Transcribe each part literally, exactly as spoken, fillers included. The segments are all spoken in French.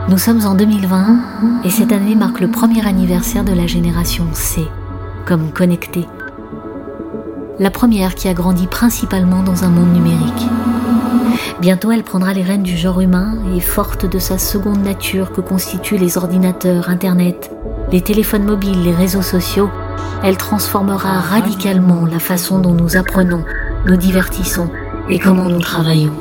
Nous sommes en deux mille vingt et cette année marque le premier anniversaire de la génération C, comme connectée. La première qui a grandi principalement dans un monde numérique. Bientôt, elle prendra les rênes du genre humain et, forte de sa seconde nature que constituent les ordinateurs, Internet, les téléphones mobiles, les réseaux sociaux, elle transformera radicalement la façon dont nous apprenons, nous divertissons et comment nous travaillons.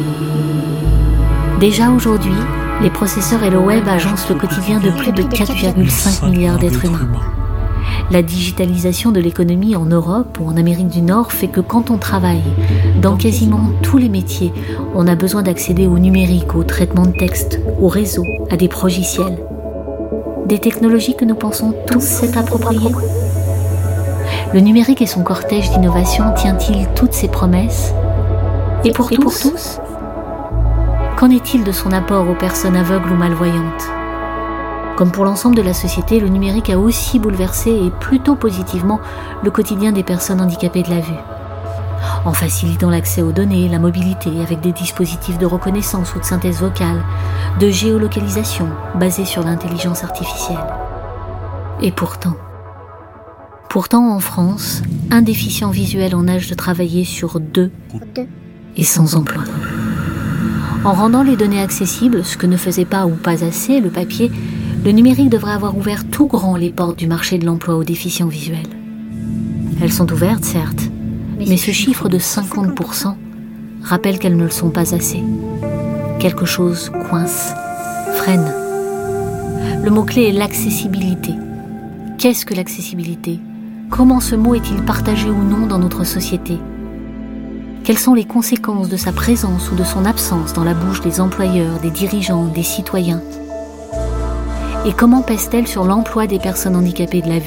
Déjà aujourd'hui, les processeurs et le web agencent le quotidien de plus de quatre virgule cinq milliards d'êtres humains. La digitalisation de l'économie en Europe ou en Amérique du Nord fait que quand on travaille, dans quasiment tous les métiers, on a besoin d'accéder au numérique, au traitement de texte, au réseau, à des progiciels. Des technologies que nous pensons tous s'être appropriées. Le numérique et son cortège d'innovation tient-il toutes ses promesses ? Et pour et tous, pour tous Qu'en est-il de son apport aux personnes aveugles ou malvoyantes ? Comme pour l'ensemble de la société, le numérique a aussi bouleversé et plutôt positivement le quotidien des personnes handicapées de la vue. En facilitant l'accès aux données, la mobilité avec des dispositifs de reconnaissance ou de synthèse vocale, de géolocalisation basés sur l'intelligence artificielle. Et pourtant, pourtant en France, un déficient visuel en âge de travailler sur deux est sans emploi. En rendant les données accessibles, ce que ne faisait pas ou pas assez le papier, le numérique devrait avoir ouvert tout grand les portes du marché de l'emploi aux déficients visuels. Elles sont ouvertes, certes, mais ce chiffre de cinquante pour cent rappelle qu'elles ne le sont pas assez. Quelque chose coince, freine. Le mot-clé est l'accessibilité. Qu'est-ce que l'accessibilité ? Comment ce mot est-il partagé ou non dans notre société ? Quelles sont les conséquences de sa présence ou de son absence dans la bouche des employeurs, des dirigeants, des citoyens ? Et comment pèse-t-elle sur l'emploi des personnes handicapées de la vue ?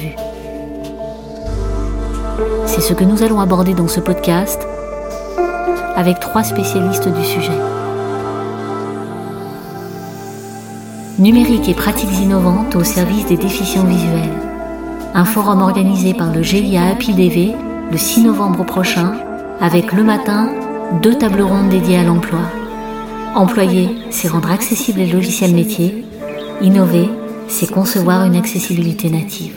C'est ce que nous allons aborder dans ce podcast avec trois spécialistes du sujet. Numérique et pratiques innovantes au service des déficients visuels. Un forum organisé par le G I A Happy D V le six novembre prochain avec le matin deux tables rondes dédiées à l'emploi. Employer, c'est rendre accessibles les logiciels métiers. Innover, c'est concevoir une accessibilité native.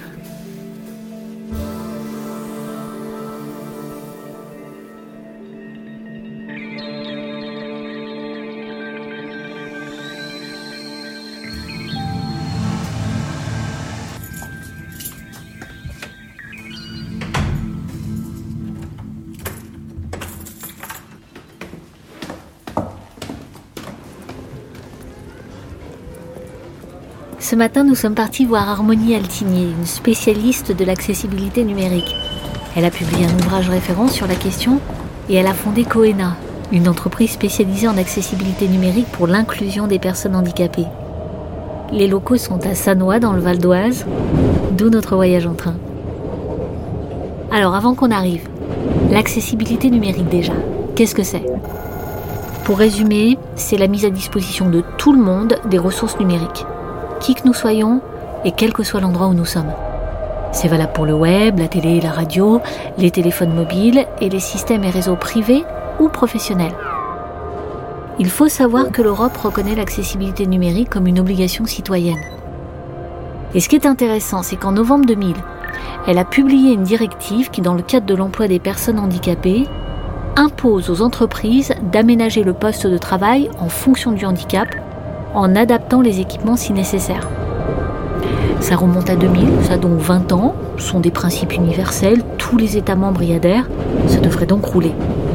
Ce matin, nous sommes partis voir Harmonie Altigné, une spécialiste de l'accessibilité numérique. Elle a publié un ouvrage référent sur la question et elle a fondé Coena, une entreprise spécialisée en accessibilité numérique pour l'inclusion des personnes handicapées. Les locaux sont à Sannois, dans le Val d'Oise, d'où notre voyage en train. Alors, avant qu'on arrive, l'accessibilité numérique déjà, qu'est-ce que c'est ? Pour résumer, c'est la mise à disposition de tout le monde des ressources numériques. Qui que nous soyons et quel que soit l'endroit où nous sommes. C'est valable pour le web, la télé et la radio, les téléphones mobiles et les systèmes et réseaux privés ou professionnels. Il faut savoir que l'Europe reconnaît l'accessibilité numérique comme une obligation citoyenne. Et ce qui est intéressant, c'est qu'en novembre deux mille, elle a publié une directive qui, dans le cadre de l'emploi des personnes handicapées, impose aux entreprises d'aménager le poste de travail en fonction du handicap, en adaptant les équipements si nécessaire. Ça remonte à deux mille, ça a donc vingt ans, ce sont des principes universels, tous les États membres y adhèrent, ça devrait donc rouler.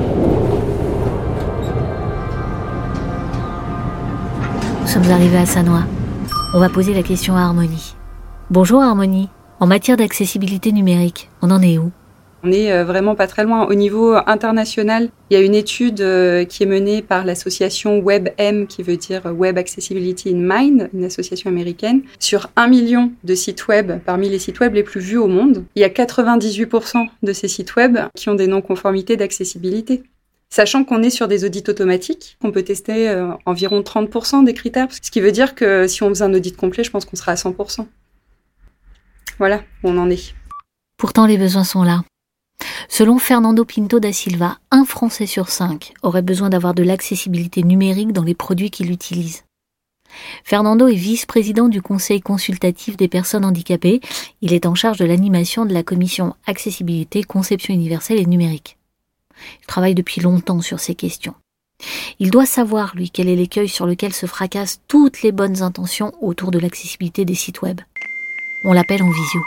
Nous sommes arrivés à Sannois. On va poser la question à Harmonie. Bonjour Harmonie, en matière d'accessibilité numérique, on en est où ? On est vraiment pas très loin. Au niveau international, il y a une étude qui est menée par l'association WebM, qui veut dire Web Accessibility in Mind, une association américaine, sur un million de sites web, parmi les sites web les plus vus au monde. Il y a quatre-vingt-dix-huit pour cent de ces sites web qui ont des non-conformités d'accessibilité. Sachant qu'on est sur des audits automatiques, on peut tester euh, environ trente pour cent des critères, ce qui veut dire que si on faisait un audit complet, je pense qu'on sera à cent pour cent. Voilà où on en est. Pourtant, les besoins sont là. Selon Fernando Pinto da Silva, un Français sur cinq aurait besoin d'avoir de l'accessibilité numérique dans les produits qu'il utilise. Fernando est vice-président du Conseil consultatif des personnes handicapées. Il est en charge de l'animation de la commission Accessibilité, Conception universelle et numérique. Il travaille depuis longtemps sur ces questions. Il doit savoir, lui, quel est l'écueil sur lequel se fracassent toutes les bonnes intentions autour de l'accessibilité des sites web. On l'appelle en visio.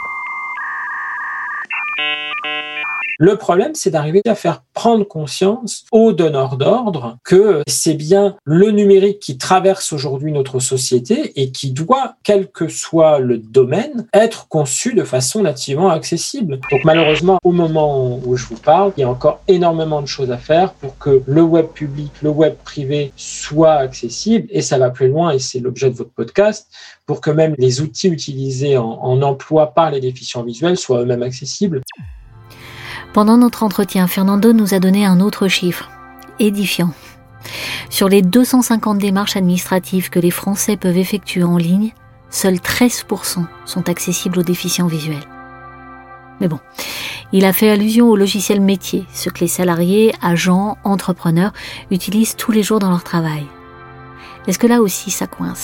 Le problème, c'est d'arriver à faire prendre conscience aux donneurs d'ordre que c'est bien le numérique qui traverse aujourd'hui notre société et qui doit, quel que soit le domaine, être conçu de façon nativement accessible. Donc malheureusement, au moment où je vous parle, il y a encore énormément de choses à faire pour que le web public, le web privé soit accessible, et ça va plus loin, et c'est l'objet de votre podcast, pour que même les outils utilisés en, en emploi par les déficients visuels soient eux-mêmes accessibles. Pendant notre entretien, Fernando nous a donné un autre chiffre, édifiant. Sur les deux cent cinquante démarches administratives que les Français peuvent effectuer en ligne, seuls treize pour cent sont accessibles aux déficients visuels. Mais bon, il a fait allusion aux logiciels métiers, ce que les salariés, agents, entrepreneurs utilisent tous les jours dans leur travail. Est-ce que là aussi ça coince ?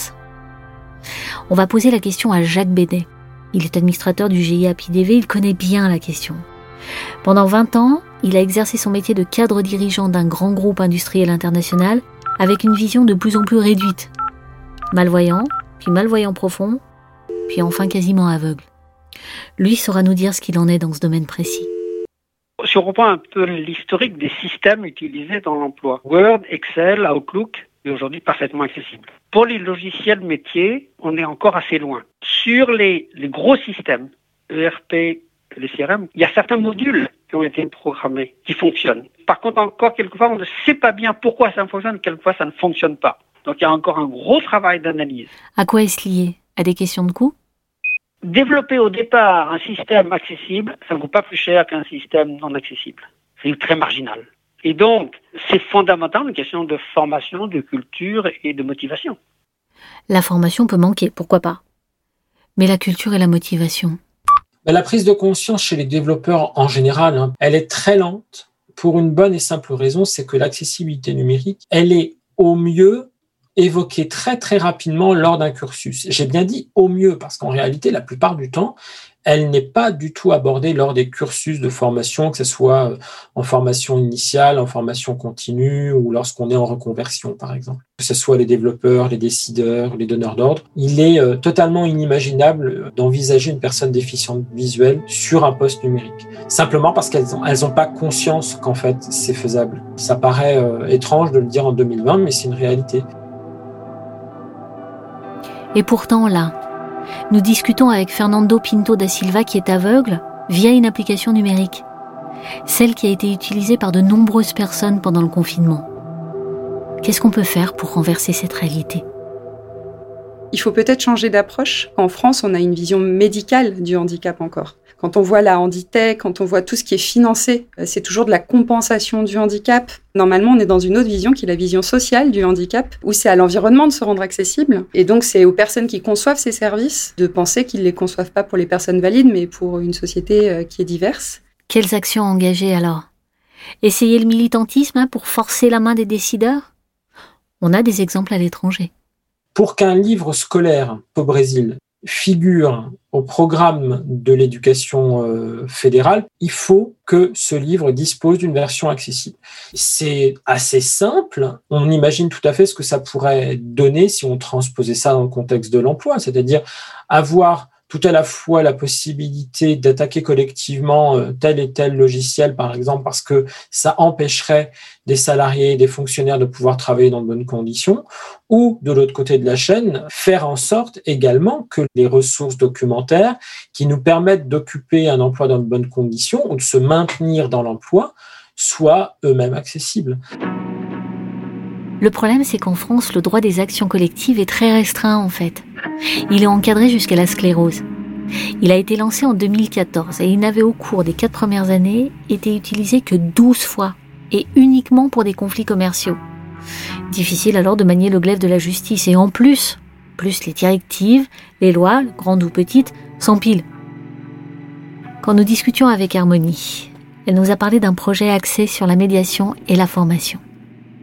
On va poser la question à Jacques Bédet. Il est administrateur du G I A P I D V, il connaît bien la question. Pendant vingt ans, il a exercé son métier de cadre dirigeant d'un grand groupe industriel international avec une vision de plus en plus réduite. Malvoyant, puis malvoyant profond, puis enfin quasiment aveugle. Lui saura nous dire ce qu'il en est dans ce domaine précis. Si on reprend un peu l'historique des systèmes utilisés dans l'emploi, Word, Excel, Outlook est aujourd'hui parfaitement accessible. Pour les logiciels métiers, on est encore assez loin. Sur les, les gros systèmes, E R P, les C R M, il y a certains modules qui ont été programmés, qui fonctionnent. Par contre, encore quelquefois, on ne sait pas bien pourquoi ça fonctionne, quelquefois ça ne fonctionne pas. Donc il y a encore un gros travail d'analyse. À quoi est-ce lié ? À des questions de coût ? Développer au départ un système accessible, ça ne vaut pas plus cher qu'un système non accessible. C'est très marginal. Et donc, c'est fondamentalement une question de formation, de culture et de motivation. La formation peut manquer, pourquoi pas ? Mais la culture et la motivation ? La prise de conscience chez les développeurs en général, hein, elle est très lente pour une bonne et simple raison, c'est que l'accessibilité numérique, elle est au mieux évoquée très très rapidement lors d'un cursus. J'ai bien dit au mieux parce qu'en réalité, la plupart du temps, elle n'est pas du tout abordée lors des cursus de formation, que ce soit en formation initiale, en formation continue ou lorsqu'on est en reconversion, par exemple. Que ce soit les développeurs, les décideurs, les donneurs d'ordre, il est euh, totalement inimaginable d'envisager une personne déficiente visuelle sur un poste numérique. Simplement parce qu'elles n'ont elles ont pas conscience qu'en fait, c'est faisable. Ça paraît euh, étrange de le dire en deux mille vingt, mais c'est une réalité. Et pourtant, là, nous discutons avec Fernando Pinto da Silva qui est aveugle via une application numérique, celle qui a été utilisée par de nombreuses personnes pendant le confinement. Qu'est-ce qu'on peut faire pour renverser cette réalité ? Il faut peut-être changer d'approche. En France, on a une vision médicale du handicap encore. Quand on voit la Handitech, quand on voit tout ce qui est financé, c'est toujours de la compensation du handicap. Normalement, on est dans une autre vision qui est la vision sociale du handicap, où c'est à l'environnement de se rendre accessible. Et donc, c'est aux personnes qui conçoivent ces services de penser qu'ils ne les conçoivent pas pour les personnes valides, mais pour une société qui est diverse. Quelles actions engager alors ? Essayer le militantisme hein, pour forcer la main des décideurs ? On a des exemples à l'étranger. Pour qu'un livre scolaire au Brésil figure au programme de l'éducation euh, fédérale, il faut que ce livre dispose d'une version accessible. C'est assez simple. On imagine tout à fait ce que ça pourrait donner si on transposait ça dans le contexte de l'emploi, c'est-à-dire avoir tout à la fois la possibilité d'attaquer collectivement tel et tel logiciel, par exemple, parce que ça empêcherait des salariés et des fonctionnaires de pouvoir travailler dans de bonnes conditions, ou de l'autre côté de la chaîne, faire en sorte également que les ressources documentaires qui nous permettent d'occuper un emploi dans de bonnes conditions ou de se maintenir dans l'emploi soient eux-mêmes accessibles. Le problème, c'est qu'en France, le droit des actions collectives est très restreint, en fait. Il est encadré jusqu'à la sclérose. Il a été lancé en deux mille quatorze et il n'avait au cours des quatre premières années été utilisé que douze fois et uniquement pour des conflits commerciaux. Difficile alors de manier le glaive de la justice et en plus, plus les directives, les lois, grandes ou petites, s'empilent. Quand nous discutions avec Harmonie, elle nous a parlé d'un projet axé sur la médiation et la formation.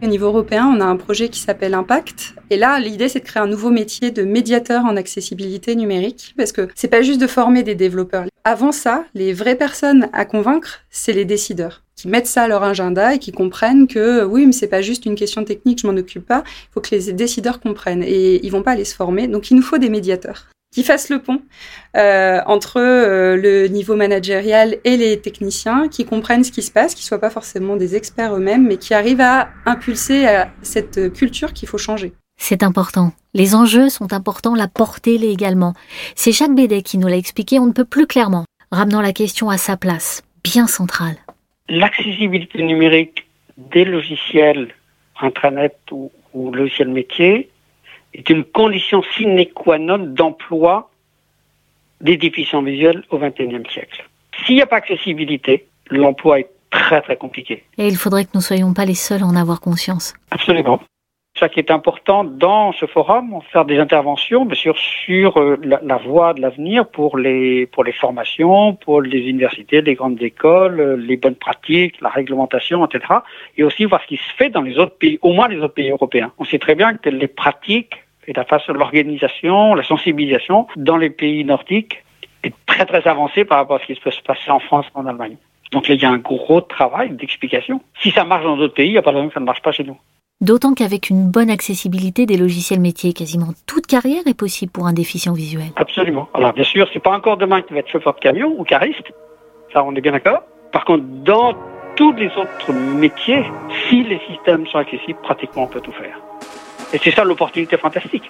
Au niveau européen, on a un projet qui s'appelle Impact. Et là, l'idée, c'est de créer un nouveau métier de médiateur en accessibilité numérique, parce que c'est pas juste de former des développeurs. Avant ça, les vraies personnes à convaincre, c'est les décideurs, qui mettent ça à leur agenda et qui comprennent que oui, mais c'est pas juste une question technique, je m'en occupe pas. Il faut que les décideurs comprennent et ils vont pas aller se former. Donc, il nous faut des médiateurs qui fassent le pont euh, entre euh, le niveau managérial et les techniciens, qui comprennent ce qui se passe, qui soient pas forcément des experts eux-mêmes, mais qui arrivent à impulser à cette culture qu'il faut changer. C'est important. Les enjeux sont importants, la portée l'est également. C'est Jacques Bédet qui nous l'a expliqué, on ne peut plus clairement, ramenant la question à sa place, bien centrale. L'accessibilité numérique des logiciels intranet ou, ou logiciels métiers est une condition sine qua non d'emploi des déficients visuels au vingt et unième siècle. S'il n'y a pas accessibilité, l'emploi est très très compliqué. Et il faudrait que nous ne soyons pas les seuls à en avoir conscience. Absolument. Ça qui est important dans ce forum, on va faire des interventions, bien sûr, sur la, la voie de l'avenir pour les, pour les formations, pour les universités, les grandes écoles, les bonnes pratiques, la réglementation, et cetera. Et aussi voir ce qui se fait dans les autres pays, au moins les autres pays européens. On sait très bien que les pratiques et la façon, l'organisation, la sensibilisation dans les pays nordiques est très très avancée par rapport à ce qui peut se passer en France, en Allemagne. Donc là, il y a un gros travail d'explication. Si ça marche dans d'autres pays, il n'y a pas de raison que ça ne marche pas chez nous. D'autant qu'avec une bonne accessibilité des logiciels métiers, quasiment toute carrière est possible pour un déficient visuel. Absolument. Alors bien sûr, c'est pas encore demain qu'il va être chauffeur de camion ou cariste, ça on est bien d'accord. Par contre, dans tous les autres métiers, si les systèmes sont accessibles, pratiquement on peut tout faire. Et c'est ça l'opportunité fantastique.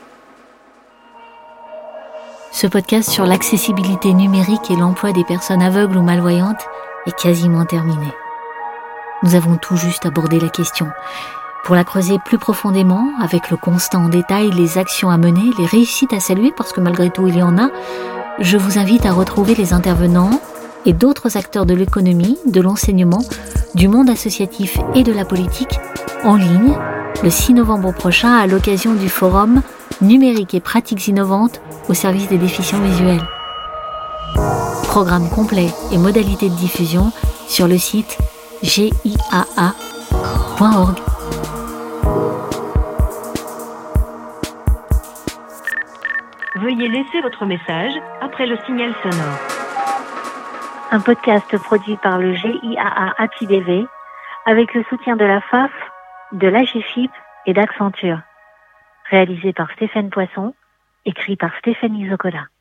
Ce podcast sur l'accessibilité numérique et l'emploi des personnes aveugles ou malvoyantes est quasiment terminé. Nous avons tout juste abordé la question. Pour la creuser plus profondément, avec le constat en détail, les actions à mener, les réussites à saluer, parce que malgré tout il y en a, je vous invite à retrouver les intervenants et d'autres acteurs de l'économie, de l'enseignement, du monde associatif et de la politique en ligne le six novembre prochain à l'occasion du forum Numérique et pratiques innovantes au service des déficients visuels. Programme complet et modalités de diffusion sur le site G I A A point org. Veuillez laisser votre message après le signal sonore. Un podcast produit par le G I A A Happy B V avec le soutien de la F A F, de l'A G F I P et d'Accenture. Réalisé par Stéphane Poisson, écrit par Stéphanie Zocola.